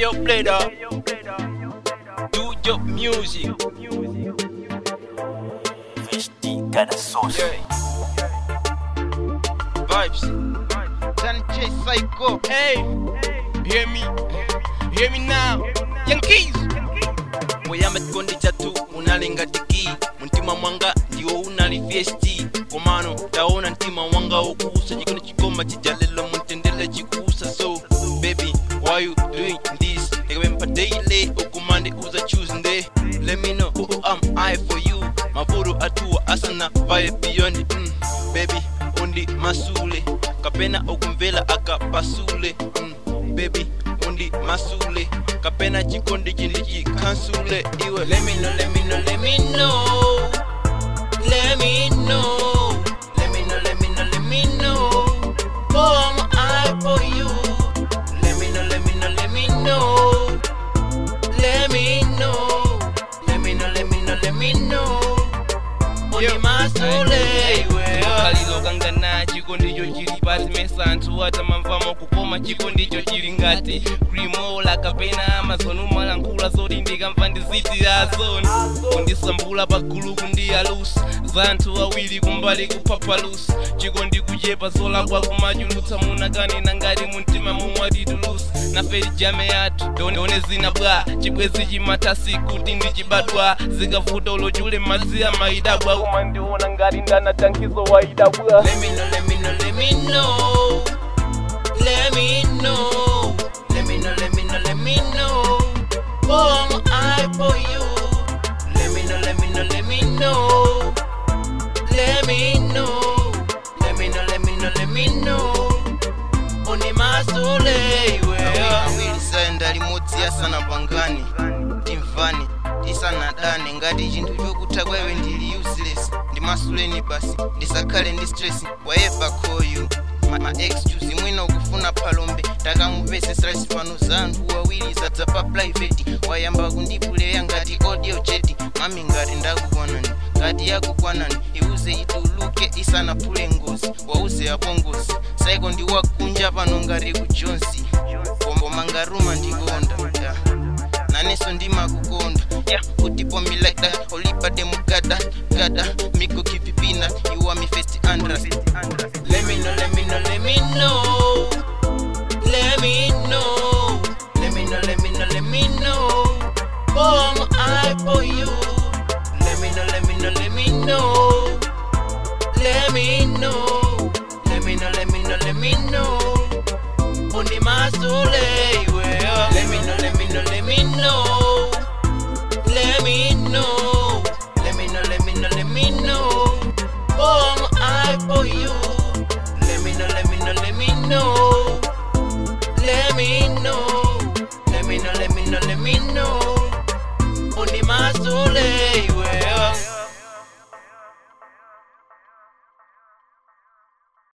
yo, play that. Do your music. HD got a sauce. Yeah. Vibes. Sanchez Psycho. Hey, hear me. Hear me now. Yankees. Moyame kondi chatu unalenga tiki. Muntima mwanga ndiwo unali FST. Komano taona ntima mwanga okusa. Jikono chikoma chijalelo muntendele chikusa. So baby, why you doing this? Tekabempa daily okumande uza Tuesday. Let me know who am I for you. Mafuru atua asana vibe beyond. Baby, undi masule. Kapena okumvela akapasule. Baby, undi masule. Kapena chikondi chindiki kansule. Iwe let me know, let me know, let me know. Let me know. Let me know, let me know, let me know. Who am I for you? Let me know, let me know, let me know. Let me know. Let me know, let me know, let me know. Undi masule. Kalilo kangana chikondi cho chili pasi mesantu ata mamvamo kukoma chikondi cho chili ngati Grimola kapena Amazon umalankula zoti ndikamva ndiziti azoni kundisambula pagulu kundiyalusa zantu awili kumbali kupapalusa chikondi kujepa zola kwa kumajulutsa munakanena ngati muntima mumwadidulusa naferi jame yatu ndone zina bwa chibwezi chimatasi kuti ndichibadwa zikavuta ulochule madzi amaidabwa umandiona ngati ndana tankizo waidabwa. Let me know, let me know, let me know. Let me know. Let me know, let me know, let me know. Who am I for you? Let me know, let me know, let me know. Let me know. Let me know, let me know, let me know. Undi masule iwe. Awili saenda limodzi asana pangani. Timvani, tisana dane ngati chinthu chokuthakwa iwe ndili useless. Ndimasuleni basi, ndisakhale ndi stress. Whatever call you. My excuse mwina ukufuna palombe. Takamupese stress pano zanthu wawili zadza pa private. Wayamba kundipuleya ngati audio chat. Mami ngati ndakukwanani, ngati yakukwanani. Iuze ituluke isana pule ngozi. Wauze apongozi. Saiko ndiwakunja pano ngati ku Jonsi. Koma ngaruma ndikonda. Naneso ndimakukonda. Yeah, put it on me like that. Olipa demu gada. Me go keep it peanut. You are me first Andras. Let me know, let me know, let me know. Let me know. Let me know, let me know, let me know. Who am I for you? Let me know, let me know, let me know. Let me know. Let me know, let me know, let me know. Undi masule.